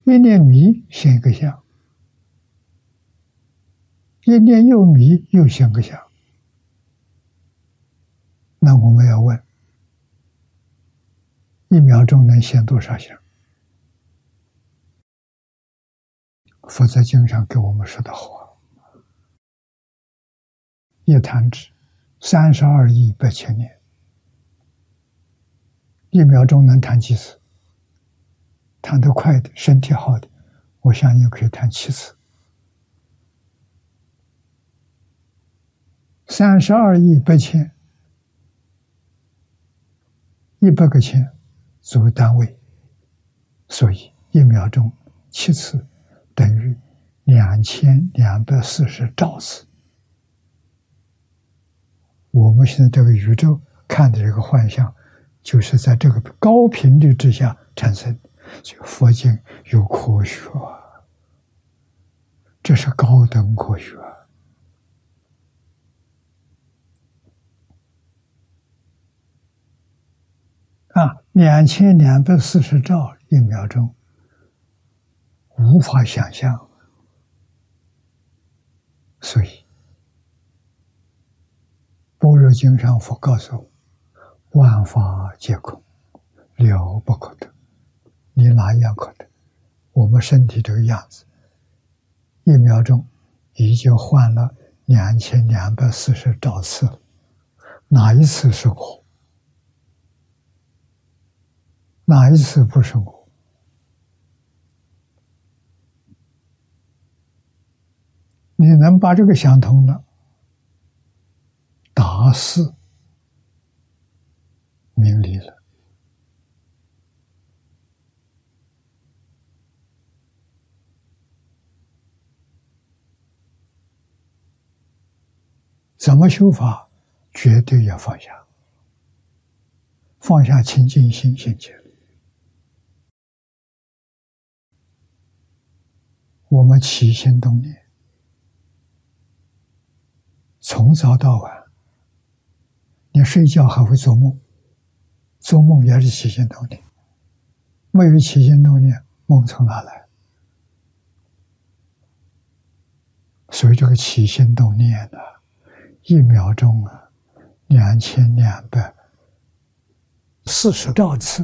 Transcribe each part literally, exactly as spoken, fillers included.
一念迷现一个相，一念又迷又现个相。那我们要问：一秒钟能现多少相？佛在经上给我们说的好：一弹指三十二亿八千年，一秒钟能弹几次？弹得快的，身体好的，我相信可以弹七次。三十二亿八千，一百个千作为单位，所以一秒钟七次等于两千两百四十兆次。我们现在这个宇宙看的这个幻象，就是在这个高频率之下产生。就佛经有科学，这是高等科学啊！两千两百四十兆一秒钟，无法想象。所以，《般若经》上佛告诉我：万法皆空，了不可得。你哪一样可得？我们身体这个样子，一秒钟已经换了两千两百四十兆次了，哪一次是我？哪一次不是我？你能把这个想通了，大事明理了。怎么修法？绝对要放下，放下清净心境界。我们起心动念，从早到晚，你睡觉还会做梦，做梦也是起心动念。没有起心动念，梦从哪来？所以这个起心动念呢、啊，一秒钟啊，两千两百四十兆次，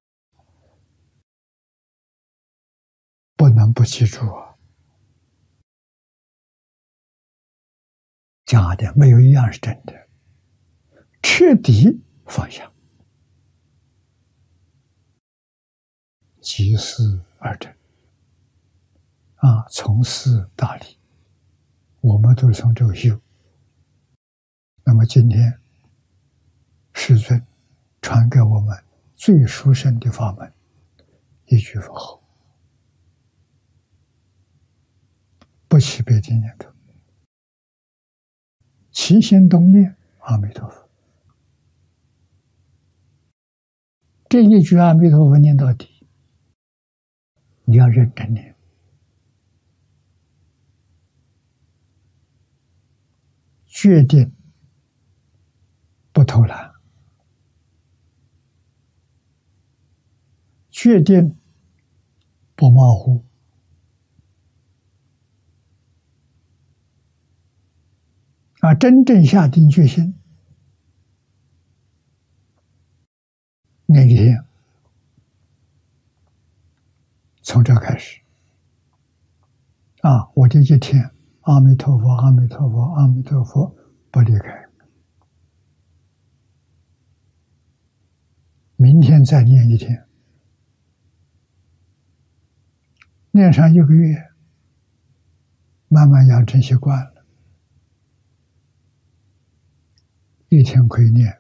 不能不记住啊！假的没有一样是真的，彻底放下，即事而真啊！从事大理，我们都是从这个修。那么今天，师尊传给我们最殊胜的法门，一句佛号，不起别的念头，起心动念阿弥陀佛。这一句阿弥陀佛念到底，你要认真念，决定不偷懒，决定不马虎，啊，真正下定决心，那一天从这开始，啊，我这一天阿弥陀佛，阿弥陀佛，阿弥陀佛，不离开。明天再念一天，念上一个月，慢慢养成习惯了，一天可以念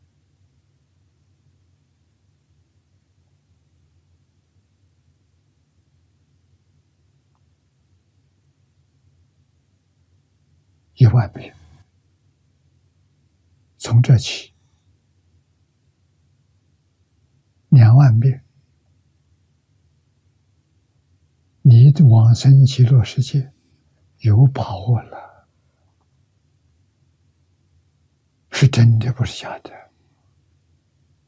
一万遍，从这起两万遍，你的往生极乐世界有把握了，是真的，不是假的。